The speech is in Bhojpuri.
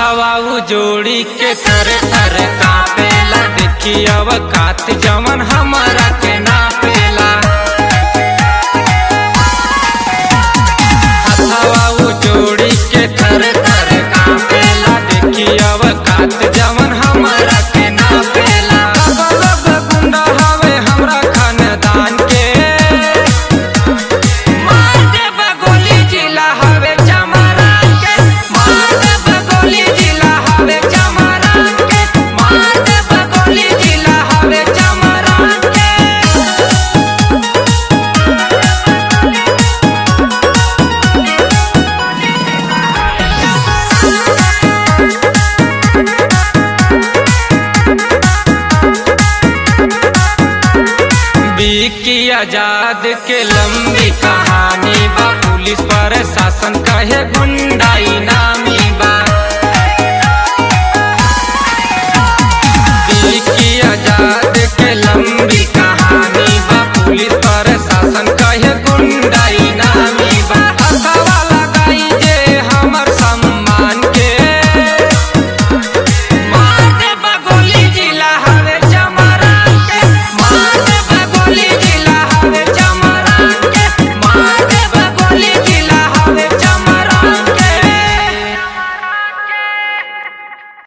हथवा जोड़ी के थर थर कापेला देखी अवकात जवन हमारा के नापेला। हथवा जोड़ी के थर थर कापेला देखी अवकात जवन हमारा के नापेला। सब गुंडा हवे हमरा खानदान के मार देब गोली जिला हवे चमरान के मार देब गोली जिला हवे चमरान के मार देब गोली जिला हवे चमरान के। विकी आजाद के लंबी कहानी